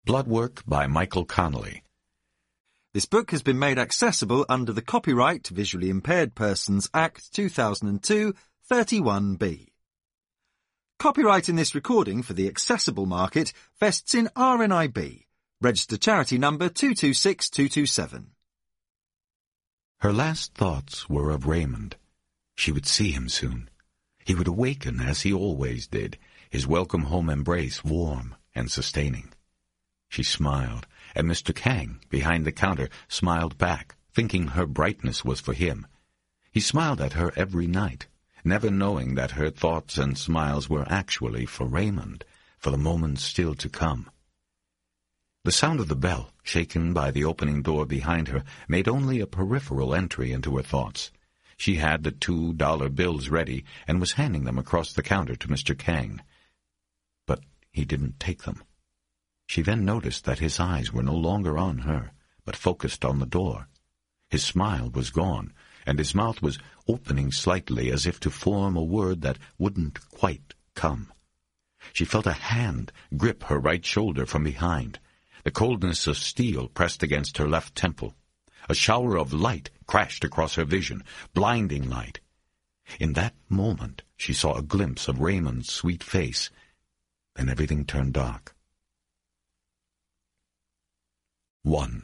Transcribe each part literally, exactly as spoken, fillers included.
Bloodwork by Michael Connelly. This book has been made accessible under the Copyright Visually Impaired Persons Act two thousand two, thirty-one B. Copyright in this recording for the accessible market vests in R N I B, registered charity number two two six two two seven. Her last thoughts were of Raymond. She would see him soon. He would awaken as he always did, his welcome home embrace warm and sustaining. She smiled, and Mister Kang, behind the counter, smiled back, thinking her brightness was for him. He smiled at her every night, never knowing that her thoughts and smiles were actually for Raymond, for the moments still to come. The sound of the bell, shaken by the opening door behind her, made only a peripheral entry into her thoughts. She had the two-dollar bills ready and was handing them across the counter to Mister Kang. But he didn't take them. She then noticed that his eyes were no longer on her, but focused on the door. His smile was gone, and his mouth was opening slightly as if to form a word that wouldn't quite come. She felt a hand grip her right shoulder from behind. The coldness of steel pressed against her left temple. A shower of light crashed across her vision, blinding light. In that moment she saw a glimpse of Raymond's sweet face. Then everything turned dark. One.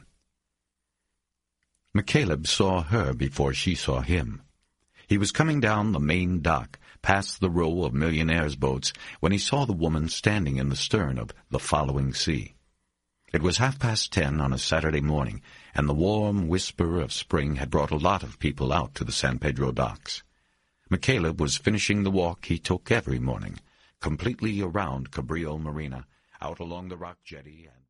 McCaleb saw her before she saw him. He was coming down the main dock, past the row of millionaires' boats, when he saw the woman standing in the stern of the Following Sea. It was half past ten on a Saturday morning, and the warm whisper of spring had brought a lot of people out to the San Pedro docks. McCaleb was finishing the walk he took every morning, completely around Cabrillo Marina, out along the rock jetty and